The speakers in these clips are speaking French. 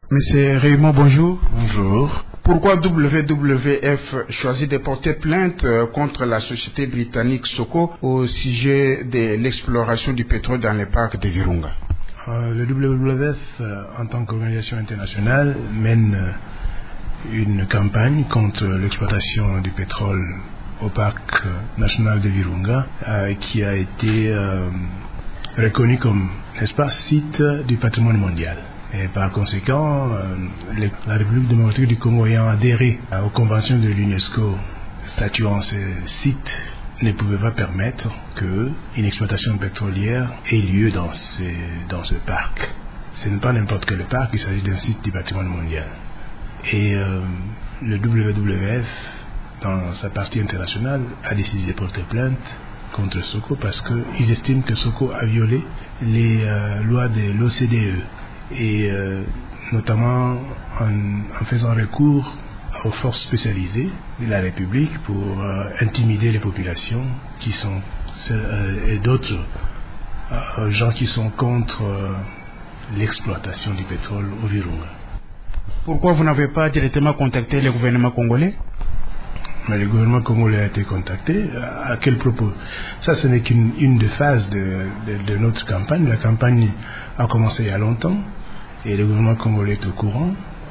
Monsieur Raymond, bonjour. Bonjour. Pourquoi WWF choisit de porter plainte contre la société britannique Soko au sujet de l'exploration du pétrole dans les parcs de Virunga? Le WWF, en tant qu'organisation internationale, mène une campagne contre l'exploitation du pétrole au parc national de Virunga, qui a été reconnu comme, n'est-ce pas, site du patrimoine mondial. Et par conséquent, la République démocratique du Congo ayant adhéré aux conventions de l'UNESCO statuant ces sites ne pouvait pas permettre qu'une exploitation pétrolière ait lieu dans ce parc. Ce n'est pas n'importe quel parc, il s'agit d'un site du patrimoine mondial. Et le WWF, dans sa partie internationale, a décidé de porter plainte contre Soko parce qu'ils estiment que Soko a violé les lois de l'OCDE. Et notamment en faisant recours aux forces spécialisées de la République pour intimider les populations qui sont et d'autres gens qui sont contre l'exploitation du pétrole au Virunga. Pourquoi vous n'avez pas directement contacté le gouvernement congolais? Mais le gouvernement congolais a été contacté. À quel propos? Ça, ce n'est qu'une des phases de notre campagne. La campagne a commencé il y a longtemps et le gouvernement congolais est au courant.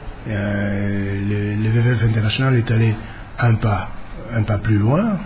Le WWF international est allé un pas plus loin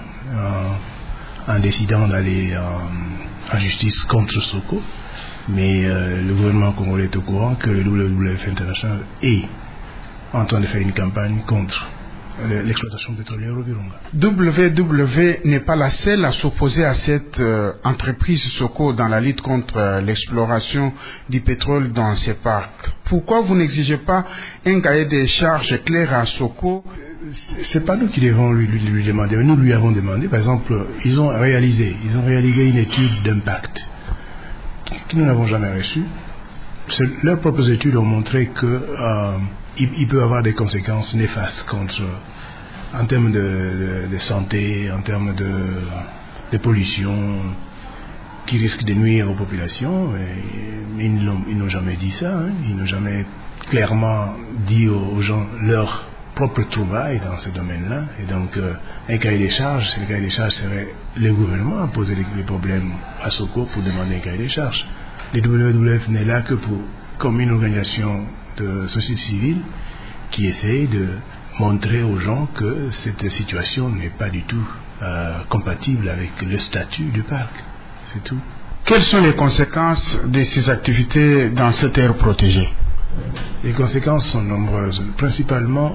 en décidant d'aller en justice contre Soko. Mais le gouvernement congolais est au courant que le WWF international est en train de faire une campagne contre l'exploitation pétrolière au Virunga. WWF n'est pas la seule à s'opposer à cette entreprise Soko dans la lutte contre l'exploration du pétrole dans ces parcs. Pourquoi vous n'exigez pas un cahier des charges clair à Soko? C'est pas nous qui devons lui demander. Nous lui avons demandé. Par exemple, ils ont réalisé une étude d'impact que nous n'avons jamais reçue. Leurs propres études ont montré que il peut avoir des conséquences néfastes en termes de santé, en termes de pollution, qui risquent de nuire aux populations. Mais ils n'ont jamais dit ça. Ils n'ont jamais clairement dit aux gens leur propre trouvaille dans ce domaine-là. Et donc, un cahier des charges, le cahier des charges serait le gouvernement à poser les problèmes à Soko pour demander un cahier des charges. Le WWF n'est là que comme une organisation de société civile qui essaye de montrer aux gens que cette situation n'est pas du tout compatible avec le statut du parc. C'est tout. Quelles sont les conséquences de ces activités dans cette aire protégée? Les conséquences sont nombreuses. Principalement,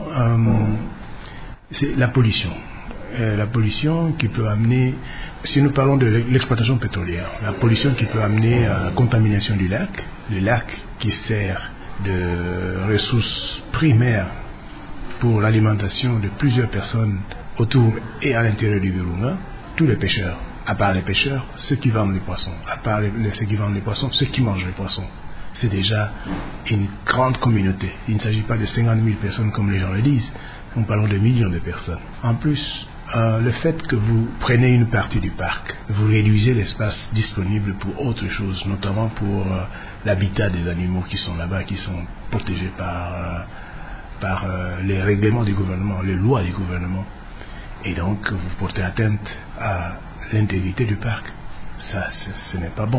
c'est la pollution. La pollution qui peut amener, si nous parlons de l'exploitation pétrolière, la pollution qui peut amener à la contamination du lac, le lac qui sert de ressources primaires pour l'alimentation de plusieurs personnes autour et à l'intérieur du Virunga, tous les pêcheurs, à part les pêcheurs, ceux qui vendent les poissons, à part ceux qui vendent les poissons, ceux qui mangent les poissons. C'est déjà une grande communauté. Il ne s'agit pas de 50 000 personnes comme les gens le disent, nous parlons de millions de personnes. En plus, le fait que vous prenez une partie du parc, vous réduisez l'espace disponible pour autre chose, notamment pour l'habitat des animaux qui sont là-bas, qui sont protégés par les règlements du gouvernement, les lois du gouvernement. Et donc, vous portez atteinte à l'intégrité du parc. Ça, ce n'est pas bon.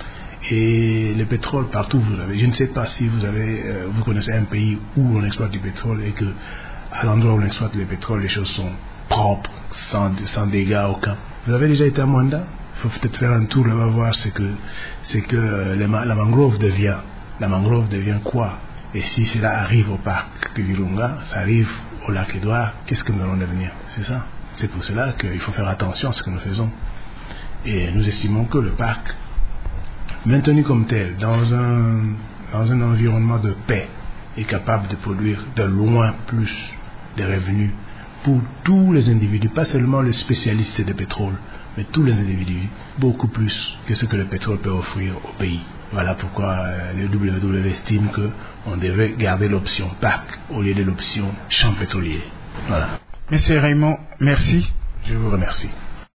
Et le pétrole, partout vous avez, je ne sais pas si vous connaissez un pays où on exploite du pétrole et que à l'endroit où on exploite le pétrole, les choses sont propres, sans dégâts aucun. Vous avez déjà été à Mwanda? Il faut peut-être faire un tour là-bas voir ce que la mangrove devient. La mangrove devient quoi? Et si cela arrive au parc de Virunga, ça arrive au lac Édouard, qu'est-ce que nous allons devenir? C'est ça. C'est pour cela qu'il faut faire attention à ce que nous faisons. Et nous estimons que le parc, maintenu comme tel, dans un environnement de paix, est capable de produire de loin plus de revenus pour tous les individus, pas seulement les spécialistes de pétrole, mais tous les individus, beaucoup plus que ce que le pétrole peut offrir au pays. Voilà pourquoi le WWF estime qu'on devrait garder l'option parc au lieu de l'option champ pétrolier. Voilà. Monsieur Raymond, merci. Je vous remercie.